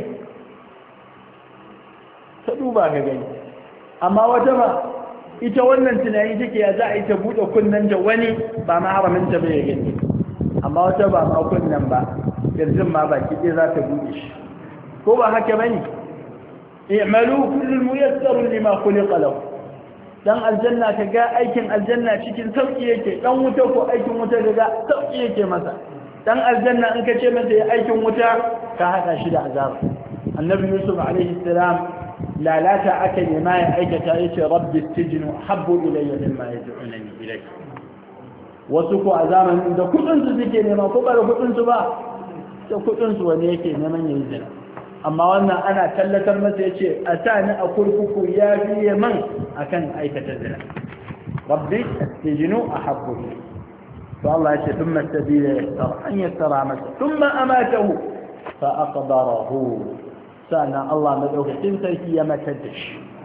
Ta duba ka gani. Amma wata ba, ita wannan tunani take ya za a yi ta buɗe kunnen da wani ba ma haraminta bai gani. Amma wata ba ma kunnen ba, yanzu ma baki ɗaya za ta buɗe shi. Ko ba haka ba ne? i'malu kullun muyassarun lima khuliqa lahu. Dan aljanna ka ga aikin aljanna cikin sauki yake, dan wuta ko aikin wuta ga sauki yake masa. Dan aljanna in ka ce masa ya aikin wuta ka hada shi da azab. Annabi Yusuf alaihi salam lalata aka nema ya aikata, yace rabbi sijnu habbu ilayya mimma yad'unani ilayhi. Wasu ko a zamanin da kudin su suke nema, ko ba da kudin su ba, da kudin su wani yake neman yayi zina. Amma wannan ana tallatar masa yace a sa ni a kurkuku ya fiye man akan aikata zina. Rabbi sijnu ahabbu ilayya. فالله يقول ثم السبيل يسر أن يسر عمسه ثم أماته فأقبره. سألنا الله مدعوك تنسيك يمتدش،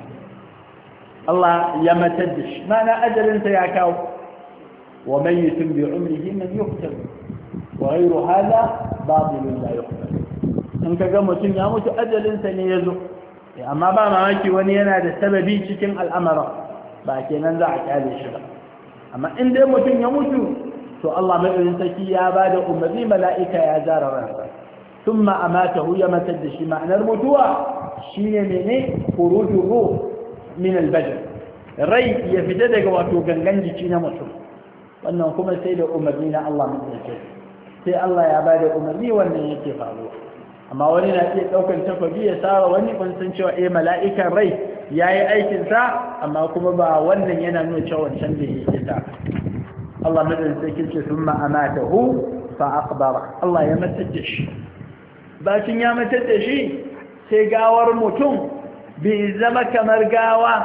الله يمتدش معنى أجل انت يعكاو. وميت بعمره من يقتل وغير هذا باطل لا يقتل. انك قمت يموت أجل انت يزو. أما با ماكي ونينا ده سببي شكين الأمر باكي ننزعك هذه الشغل. أما إن ده متن يموت to Allah madaukakin sarki ya bada umarni mala'ika ya zara ransa, thumma amatahu, ya matar da shi. Ma'anar mutuwa shine mene? Khuruju ruh min al-badan, rai ya fita daga wato gangan jiki na mutum. Wannan kuma sai da umarni na Allah madaukakin, sai Allah ya bada umarni wannan yake faruwa. Amma wani na iya daukar takobi ya sara wani, kun san cewa mala'ikan rai yayi aikin sa, amma kuma ba wannan yana nuna cewa wancan da yake ta. Allah madalin sarki ce sun ma'amatahu fa'aqbara. Allah ya matar da shi. Bacin ya matar da shi sai gawar mutum bai zama kamar gawa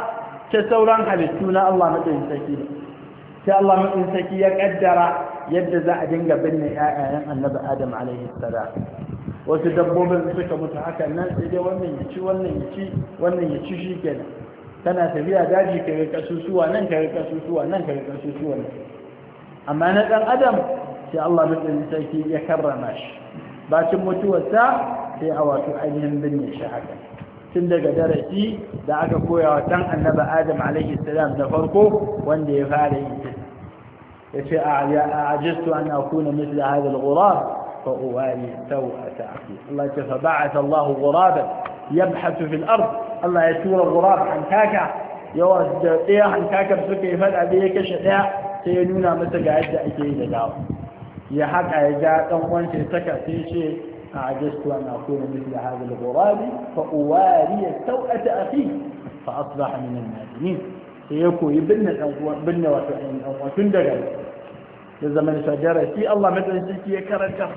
ta sauran halittu na Allah madaukakin sarki ba sai Allah madaukakin sarki ya kaddara yadda za a dinga binne ƴaƴayen annabi Adam alaihi salam wasu dabbobin suka mutu haka nan sai dai wannan ya ci wannan ya ci wannan ya ci shikenan kana tafiya daji ka ga kasusuwa nan ka ga kasusuwa nan ka ga kasusuwa nan amma na dan adam sai Allah madaukakin sarki ya karrama shi bacin mutuwarsa sai a wato ainihin binne shi haka tun daga darasi da aka koya wa dan annabi Adam alaihi salam da farko wanda ya fara yin ta yace a'ajiztu an akuna mithla hadha al-ghurab fa uwali sawata akhi Allah ya fab'atha Allah ghuraban yabhathu fil ard Allah ya tura ghurab hankaka yawa da daya hankakar suka yi fada da ya kashe daya sai ya nuna masa ga yadda ake yi da dawo ya haka ya ga dan uwan shi saka sai ce أعجزت أن أكون مثل هذا الغراب فأواري سوءة أخي فأصبح من النادمين سيكون بن وتندقل لزمن شجرة الله مثل سيكي يكرر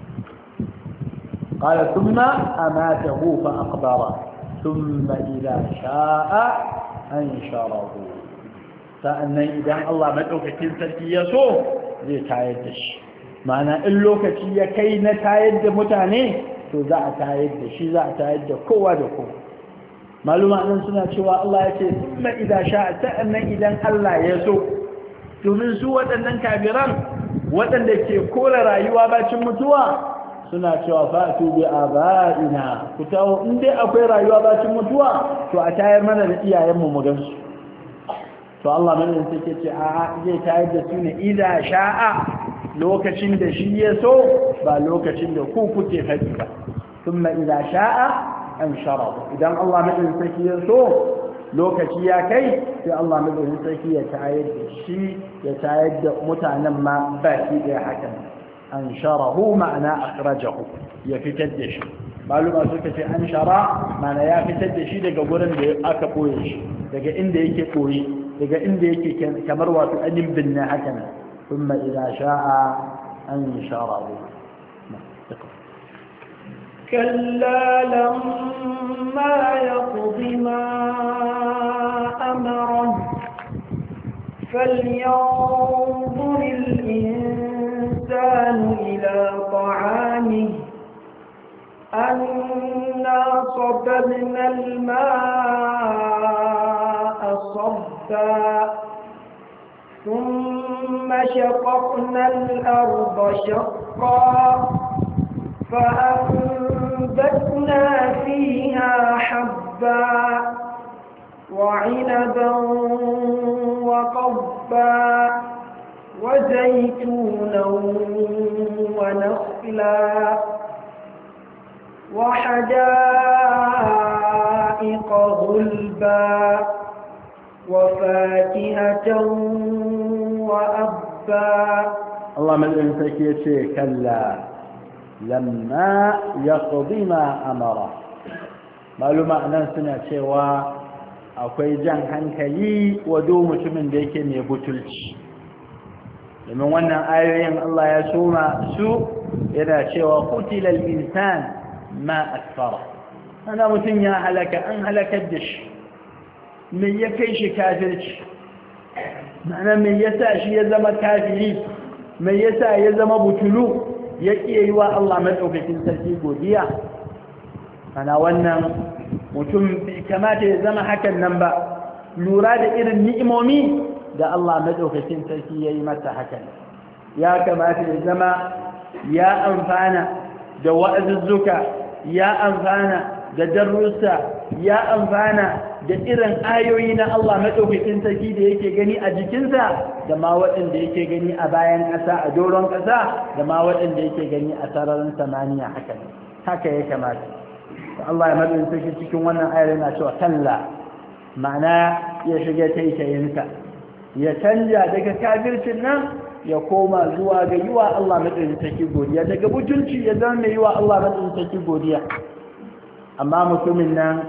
قال ثم أماته فأقبره ثم إذا شاء أنشره فأن إذا الله مثل سيكي يسوه زي تعيدش ma'ana in lokaci ya kai na tayar da mutane to za a tayar da shi za a tayar da kowa da kowa maluma nan suna cewa Allah ya ce thumma idza sha'a sa'annan idan Allah ya so domin su waɗannan kafiran waɗanda ke kora rayuwa bacin mutuwa suna cewa fa'tu bi aba'ina ku tawo in dai akwai rayuwa bacin mutuwa to a tayar mana da iyayenmu mu gansu to Allah mai sai ce a zai tayar da su ne idza sha'a lokacin da shi ya so ba lokacin da ku kuke faɗi ba thumma idza sha'a anshara idan Allah madaukakin sarki ya so lokaci ya kai sai Allah madaukakin sarki ya tayar da shi ya tayar da mutanen ma baki da hakan ansharahu ma'ana akhrajahu ya fitar da shi maluma suka ce anshara ma'ana ya fitar da shi daga gurin da aka koye shi daga inda yake koyi daga inda yake kamar wato anin binne hakan ثم إذا شاء أنشره كلا لما يقض ما أمره فلينظر الإنسان إلى طعامه أنا صببنا الماء صبا ثم شققنا الأرض شقا فأنبتنا فيها حبا وعنبا وقضبا وزيتونا ونخلا وحدائق غلبا وفاكهة وأبا الله من سكيتي كلا لما يقضي ما أمره معلومة أن سنة شوى akwai jan hankali wa do mutumin da yake mai butulci domin wannan ayoyin Allah ya soma su yana cewa qutilal insan ma akfara ana mutum ya halaka an halakar da shi me ya kai shi kafirci ma'ana me yasa shi ya zama kafiri me yasa ya zama butulu ya kiyaye wa Allah madaukakin sarki godiya ana wannan mutum bai kamata ya zama hakan nan ba lura da irin ni'imomi da Allah madaukakin sarki yayi masa hakan ya kamata ya zama ya amfana da wa'azuzzuka ya amfana da darussa ya amfana da irin ayoyi na Allah madaukakin sarki da yake gani a jikinsa da ma waɗanda yake gani a bayan ƙasa a doron ƙasa da ma waɗanda yake gani a sararin samaniya haka ya kamata Allah ya madin sarki cikin wannan ayar yana cewa kalla ma'ana ya shiga taitayinsa ya canja daga kafircin nan ya koma zuwa ga yiwa Allah madin sarki godiya daga butulci ya zama mai yiwa Allah madin sarki godiya amma mutumin nan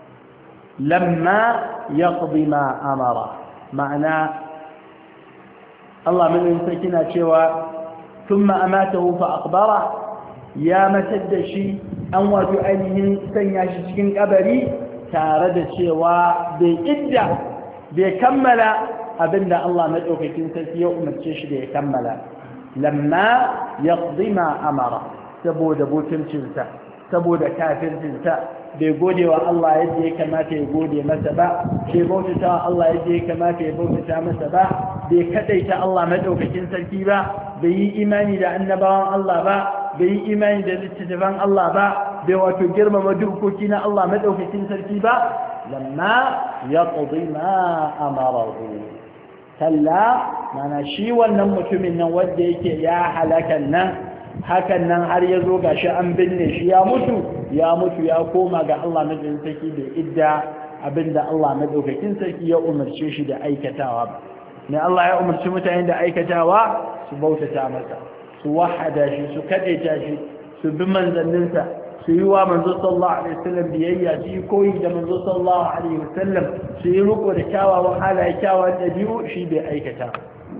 lamma yaqdi ma amara ma'ana Allah madin sarki na cewa thumma amatahu fa aqbara ya matar da shi an wato ainihin sanya shi cikin kabari tare da cewa bai idda bai kammala abinda Allah madaukakin sarki ya umarce shi da ya kammala lamma yaqdi ma amara saboda butulcinsa saboda kafircinsa bai gode wa Allah yadda ya kamata ya gode masa ba bai bautata wa Allah yadda ya kamata ya bautata masa ba bai kadaita Allah madaukakin sarki ba bai yi imani da annabawan Allah ba bai yi imani da littattafan Allah ba bai wato girmama dokoki na Allah madaukakin sarki ba lamma yaqdi ma amarahu kalla mana shi wannan mutumin nan wanda yake ya halakan nan hakan nan har ya zo gashi an binne shi ya mutu ya koma ga Allah madaukakin sarki da idda abinda Allah madaukakin sarki ya umarce shi da aikatawa ba ne Allah ya umarci mutane da aikatawa su bautata masa su wahada shi su kadaita shi su bi manzanninsa su yi wa manzo sallallahu alaihi wasallam biyayya su yi koyi da manzo sallallahu alaihi wasallam su yi riko da kyawawan halaye kyawawan dabi'u shi bai aikata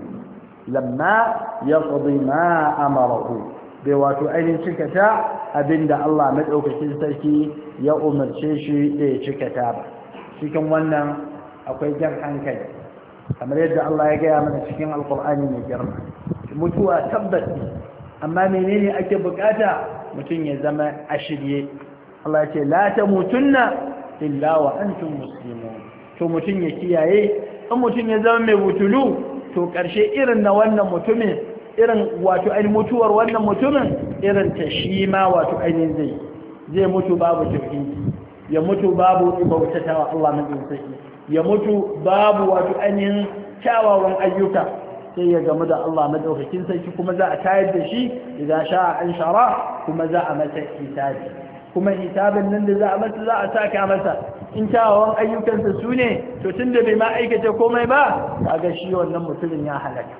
lamma yaqdi ma amarahu bai wato ainihin cikata abinda Allah madaukakin sarki ya umarce shi da ya cikata ba cikin wannan akwai jan hankali kamar yadda Allah ya gaya mana cikin alkur'ani mai girma mutuwa tabbas amma menene ake bukata mutum ya zama a shirye Allah ya ce la tamutunna illa wa antum muslimun to mutum ya kiyaye in mutum ya zama mai butulu to karshe irin na wannan mutumin irin wato ainihin mutuwar wannan mutumin irin ta shi ma wato ainihin zai mutu babu tauhidi ya mutu babu bautatawa Allah madaukakin ya mutu babu wato ainihin kyawawan ayyuka sai ya gamu da Allah madaukakin sarki kuma za a tayar da shi idan sha'a an shara kuma za a masa hisabi kuma hisabin nan da za a masa za a saka masa in kyawawan ayyukansa su ne to tunda bai ma aikata komai ba kaga shi wannan mutumin ya halaka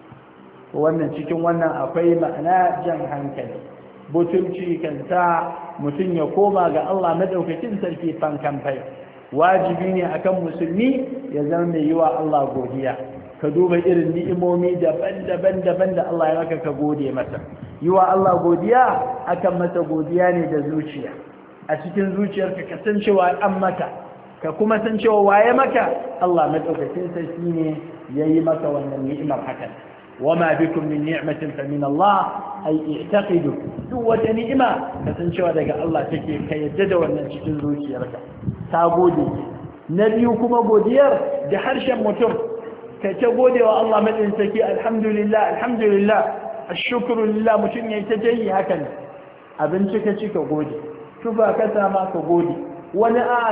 wannan cikin wannan akwai ma'ana jan hankali butulci kan sa mutum ya koma ga Allah madaukakin sarki fankan fai wajibi ne akan musulmi ya zama mai yi wa Allah godiya ka duba irin ni'imomi daban-daban da Allah ya maka ka gode masa yi wa Allah godiya akan masa godiya ne da zuciya a cikin zuciyarka ka san cewa an maka ka kuma san cewa waye maka Allah madaukakin sarki ne yayi maka wannan ni'imar hakan wama bikum min ni'matin fa min Allah ay i'taqidu duk wata ni'ima ka san cewa daga Allah take ka yadda da wannan cikin zuciyarka ta gode na biyu kuma godiyar da harshen mutum ka ta gode wa Allah madin saki alhamdulillah ashkuru lillah mutum yayi ta jayi hakan abinci ka ci ka gode tufa ka sama ka gode wani a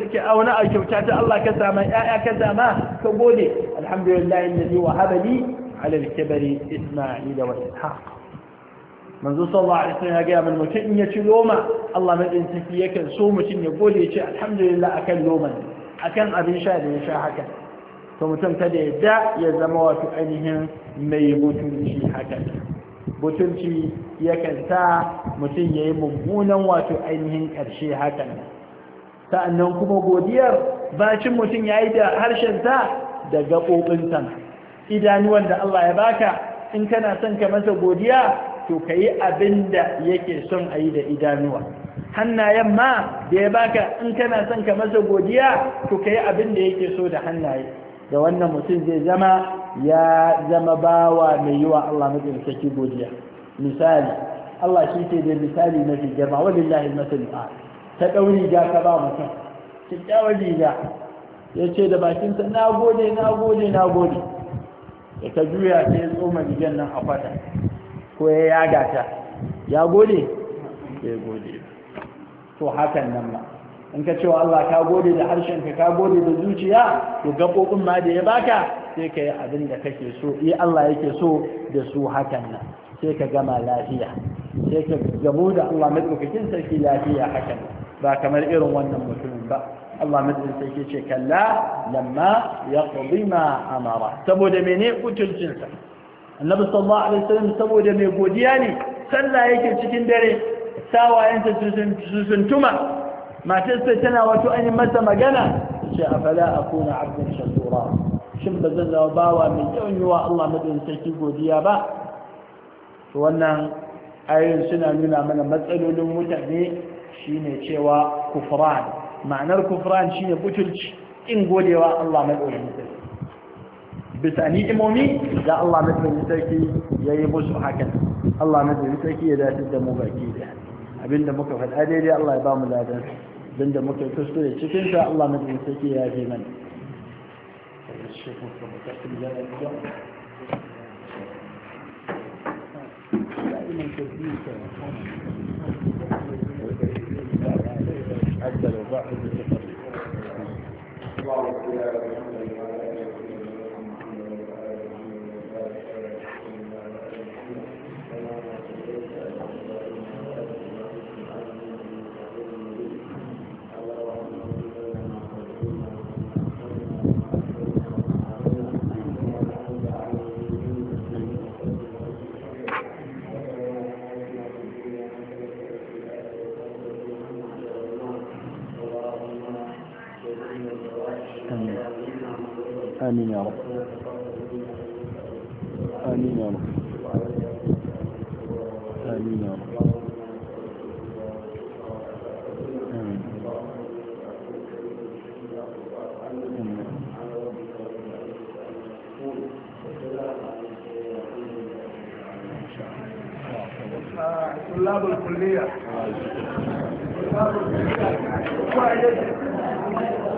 kyauta ta Allah ka sama ya'ya ka sama ka gode alhamdulillah alladhi wahaba li ala al-kibri isma'il wa ishaq manzo sallallahu alaihi wasallam ya ga man mutum in ya ci loma Allah madin saki yakan so mutum ya gode ya ce alhamdulillah akan loman akan abin sha da ya sha haka to mutum kada yadda ya zama wato ainihin mai butulci haka butulci yakan sa mutum ya yi mummunan wato ainihin ƙarshe haka sa'annan kuma godiyar bacin mutum ya yi da harshensa da gaɓoɓinsa idanuwan da Allah ya baka in kana son ka masa godiya to ka yi abin da yake son a yi da idanuwa hannayen ma da ya baka in kana son ka masa godiya to ka yi abin da yake so da hannaye da wannan mutum zai zama ya zama bawa mai yi wa Allah mutum saki godiya misali Allah shi ke da misali mafi girma walillahi masalu a ta ɗauri riga ka ba mutum kyakkyawar riga ya ce da bakinsa na gode da ka juya sai ya tsoma rigar nan a kwata ko ya yaga ta ya gode ya gode to hakan nan ma in ka cewa Allah ka gode da harshenka ka gode da zuciya to gabobin ma da ya baka sai ka yi abin da kake so Allah yake so da su hakan nan sai ka gama lafiya sai ka gamu da Allah madaukakin sarki lafiya hakan ba kamar irin wannan mutumin ba Allah madaukakin sarki ce kalla lamma yaqdi ma amara saboda mene kutuncin sa Annabi sallallahu alaihi wasallam saboda mai godiya ne sallah yake cikin dare sawayensa sun tuma matarsa tana wato an yi masa magana ce afala akuna abdan shakura shin ba zan zama bawa mai yawan yi wa Allah madin sarki godiya ba to wannan ayoyin suna nuna mana matsalolin mutane shine cewa kufran ma'anar kufran shine butulci kin godewa Allah madaukakin sarki bisa ni'imomi da Allah madaukakin sarki yayi musu hakan Allah madaukakin sarki ya dace da mu baki da abinda muka faɗa daidai Allah ya ba mu ladan abinda muka kuskure cikin sa Allah madaukakin sarki ya yi mana حتى لو ضاع آمين يا رب آمين يا رب آمين يا رب آمين طلاب الكلية